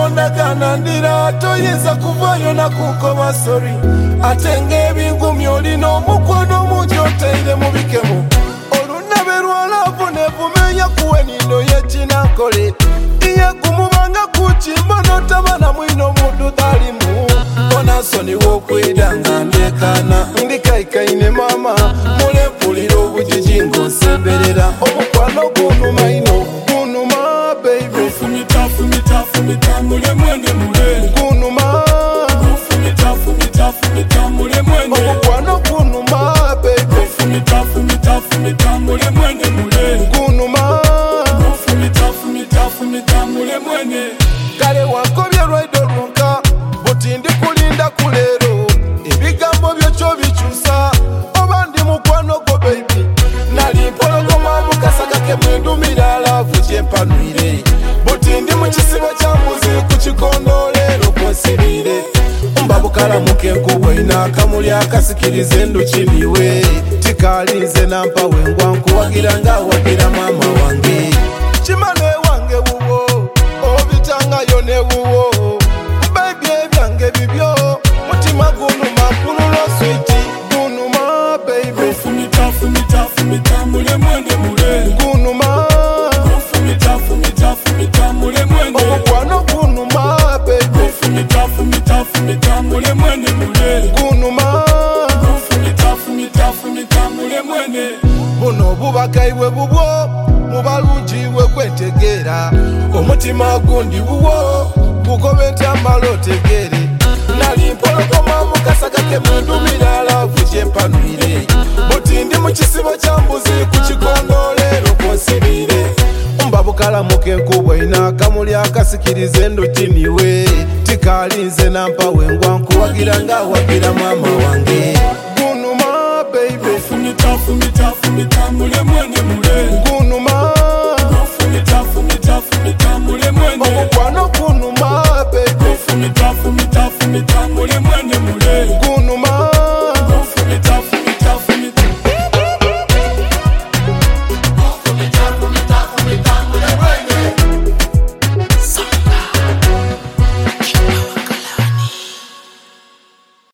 ndagana ndira toyinza kuvayo nakukoba sori ate ng'ebingumi olina omukono mungi oteire mu bikemo olunabe lwalavu nevumenya kuwe nindo yekinankole iye kumubanga kukimba notabana mwino mundu talimu onansoni wokwidanga ndekana ndikaikaine mama mulempulira obujiji ng'onsemberera omukwano gunuma ino gunuma baby fumita mule mwenge mule gunuma fumita mule mwenge omukwano gunuma baby fumita mule mwenge mule gunuma fumita mule mwenge kale wakobye lwaido lunka buti ndikulinda kulero ebigambo byokyo bikyusa oba ndi mukwano gwo baby nali mpologoma mukasaka ke mwendumira alavu gyempanwire buti ndi mu kisibo kya mbuzi ku kikondo leero kwonsibire mbabukalamuka enkuba ina akamuli akasikiriza enduki niwe tikalinze nampa wengwa nkuwagira ng'awagira maama wange kimane wange wuwo obitangayo ne wuwo baby ebyange bibyo mutima gunuma mpulula switi gunuma baby fumita mule mwenge mule gunuma fumita mule mwenge omukwano gunuma baby fumita mule mwenge mule gunuma fumita mule mwenge buno bubagaibwe bubwo mubalungiwe kwetegeera omutima gundi wuwo gugobe nti amala otegere nali mpologoma mukasaka ke mwendumira alavu gyempanwire buti ndi mu kisibo kya mbuzi ku kikondo leero kwonsibire mbabukalamuka enkuba ina akamuli akasikiriza enduki niwe tikalinze nampa wengwa nkuwagira ng'awagira maama wange gunuma baby fumita mule mwenge mule gunuma